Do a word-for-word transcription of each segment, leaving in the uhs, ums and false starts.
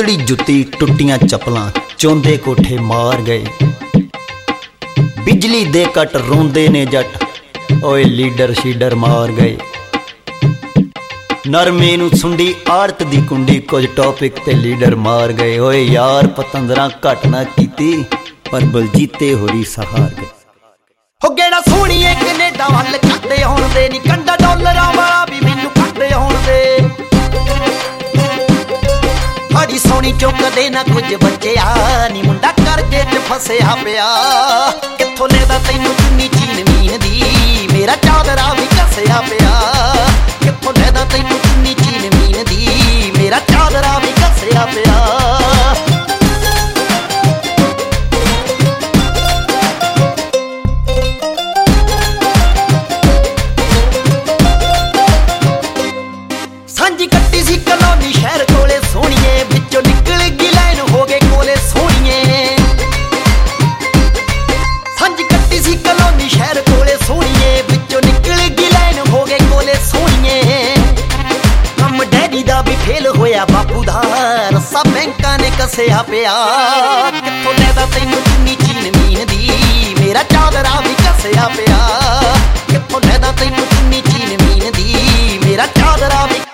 उधड़ी जुत्ती टुटियां चप्पलां चौंदे कोठे मार गए। बिजली दे कट रोंदे ने जट ओए लीडर शीडर मार गए। नरमे नू सुंडी आड़त दी कुंडी कुछ टॉपिक ते लीडर मार गए। ओए यार पतंदरा घट ना कीती पर बलजीते होरी सहार गए। हो गेड़ा सोहणीए कनेडा वल कट्टे होण दे नी कंडा डॉलरां वाला भी मैनू कट्टे होण दे। बड़ी सोहनी चुकदे ना कुछ बच्चिया नी मुंडा करजे च फसिया पिया। कित्थों लेदा तैनू चुन्नी चीन मीन दी मेरा चादरा भी कसिया पिया। कित्थों लेदा तैनू चुन्नी चीन मीन दी मेरा चादरा भी कसिया पिया। सांझी कट्टी सी कलोनी शहर कोले सोहणीए विचों निकल गई लाइन हो गए कोले सोहणीए। सांझी कट्टी सी कलोनी शहर कोले सोहणीए विचों निकल गई लाइन हो गए कोले सोहणीए। कम डैडी दा भी फेल होया बापू दा रस्सा बैंकां ने कसिया पिया। कित्थों लैदा तैनू चुन्नी चीन मीन दी मेरा चादरा भी कसिया पिया। कित्थों लैदा तैनू चुन्नी चीन मीन दी मेरा चादरा भी।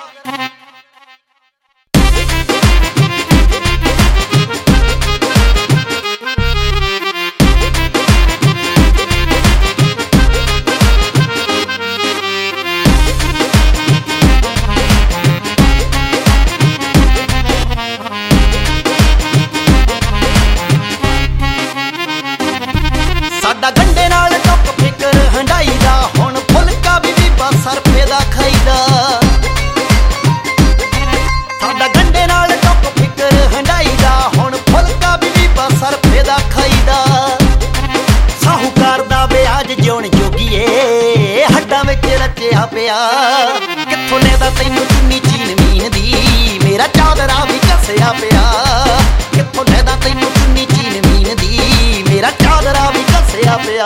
साडा गंढे नाल टुक फिकर हंडाई दा हुण फुलका भी बीबा सरफे दा खाईदा। साडा गंढे नाल टुक फिकर हंडाई दा हुण फुलका भी बीबा सरफे दा खाईदा। साहूकार दा ब्याज जिउण जोगीए हड्डां विच रचिया पिया। कित्थों लैदा तैनू चुन्नी चीन मीन दी मेरा चादरा भी कसिया पिया। कित्थों लैदा तैनू चुन्नी चीन मीन दी मेरा चादरा भी कसिया पिया।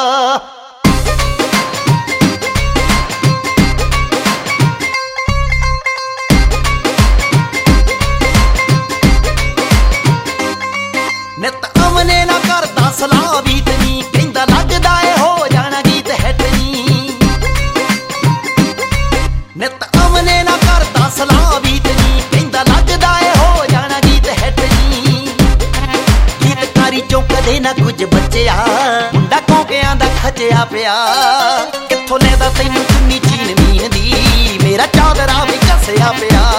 नित अमने ना करदा सलाह बीत नी कहंदा लगदा ए हो जाना गीत हिट नी। नित अमने ना करदा सलाह बीत नी कहंदा लगदा ए हो जाना गीत हिट नी। गीतकारी चों कदे ना कुछ बच्चिया मुंडा कोकियां दा खचिया पिया। कित्थों लैदा तैनू चुन्नी चीन मीन दी मेरा चादरा भी कसिया पिया।